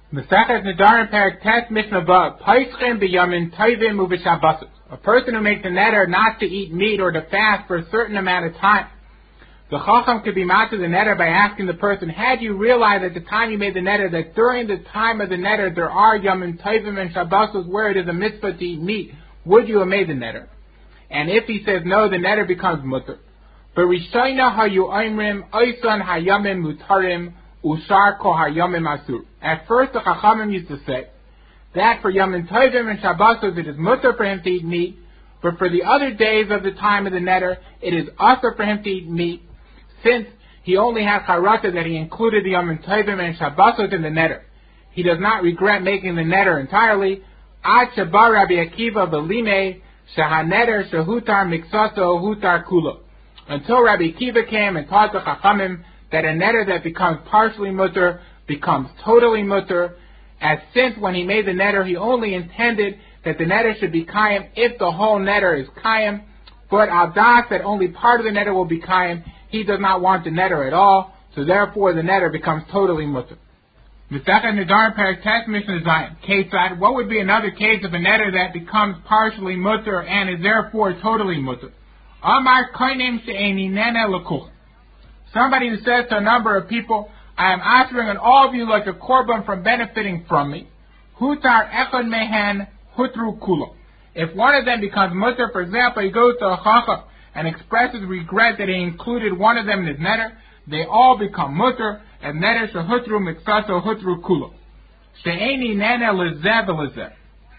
Mesachet Nedarim Perek Tes Mishnah Vav Paischem B'Yamin Tovim U'B'Shabbosos. A person who makes a neder not to eat meat or to fast for a certain amount of time. The Chacham could be mad to the neder by asking the person, had you realized at the time you made the neder that during the time of the neder there are Yamin Tovim and Shabbosos where it is a mitzvah to eat meat, would you have made the neder? And if he says no, the neder becomes mutter. But Rishayna hayu oimrim oisan hayamim mutarim ushar ko hayamim asur. At first the Chachamim used to say that for Yamin Tovim and Shabbosos it is mutter for him to eat meat, but for the other days of the time of the neder it is asur for him to eat meat, since he only had charata that he included the Yamin Tovim and Shabbosos in the neder. He does not regret making the neder entirely. Ad shabar Rabbi Akiva v'limei shehaneder shehutar miksaso hutar kula. Until Rabbi Akiva came and taught the Chachamim that a neder that becomes partially mutter becomes totally mutter, as since when he made the neder he only intended that the neder should be kayim if the whole neder is kayim, but al das that only part of the neder will be kayim, he does not want the neder at all, so therefore the neder becomes totally mutter. Mesachet Nedarim Perek Tes Mishnah Zayin. Ketzad, what would be another case of a neder that becomes partially mutter and is therefore totally mutter? Amar koinim she'eni nene lekuch. Somebody who says to a number of people, I am answering on all of you like a korban from benefiting from me. Hutar echad mehen hutru kula. If one of them becomes mutter, for example, he goes to a chacham and expresses regret that he included one of them in his neder, they all become mutter, and neder shehutru miksaso hutru kula. She'eni nene lezeh v'lezeh.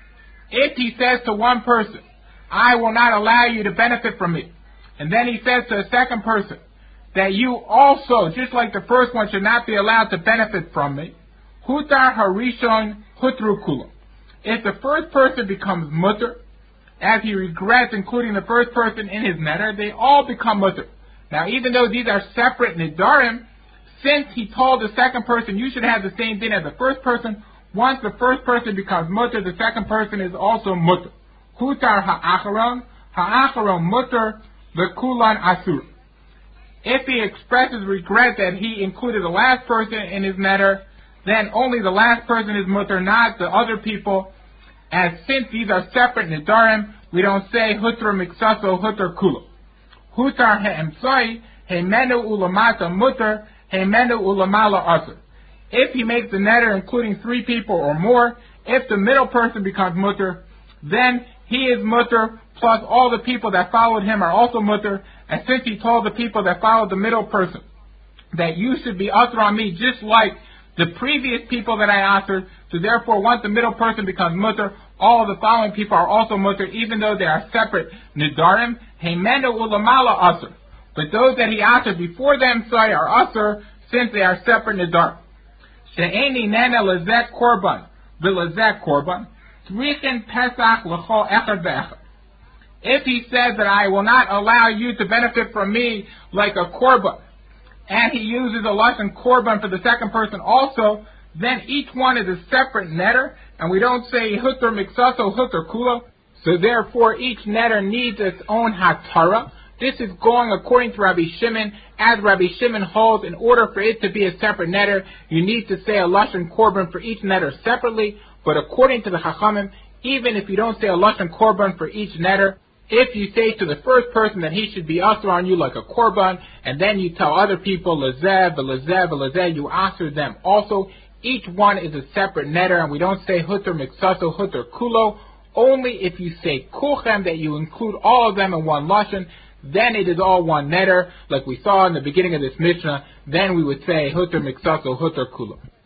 If he says to one person, I will not allow you to benefit from me, and then he says to a second person, that you also, just like the first one, should not be allowed to benefit from me, hutar harishon hutru kula. If the first person becomes mutter, as he regrets including the first person in his neder, they all become mutter. Now, even though these are separate nedarim, since he told the second person, you should have the same thing as the first person, once the first person becomes mutter, the second person is also mutter. Hutar ha'acharon mutter v'kulan asur. If he expresses regret that he included the last person in his neder, then only the last person is mutter, not the other people. As since these are separate nedarim, we don't say hutar miksaso hutar kula. Hutar he'emsai he'menu ulamata mutter he'menu ulamala asur. If he makes the neder including 3 people or more, if the middle person becomes mutter, then he is mutter, plus all the people that followed him are also mutter. And since he told the people that followed the middle person that you should be usher on me just like the previous people that I answered, so therefore once the middle person becomes mutter, all the following people are also mutter, even though they are separate nedarim, heimenu ulamala usher. But those that he answered before them say are usher, since they are separate nedarim. She'eni nene lezek korban, v'lezek korban, tzrichin pesach l'chol echad ve'echad. If he says that I will not allow you to benefit from me like a korban, and he uses a lashon korban for the second person also, then each one is a separate neder, and we don't say hutar miksaso hutar kula. So therefore each neder needs its own hatara. This is going according to Rabbi Shimon. As Rabbi Shimon holds, in order for it to be a separate neder, you need to say a lashon korban for each neder separately. But according to the Chachamim, even if you don't say a lashon korban for each neder, if you say to the first person that he should be usher on you like a korban, and then you tell other people, lezeh, v'lezeh, v'lezeh, you answer them also, each one is a separate neder, and we don't say hutar miksaso, hutar kulo. Only if you say kulchem, that you include all of them in one lashon, then it is all one neder, like we saw in the beginning of this Mishnah, then we would say hutar miksaso, hutar kulo.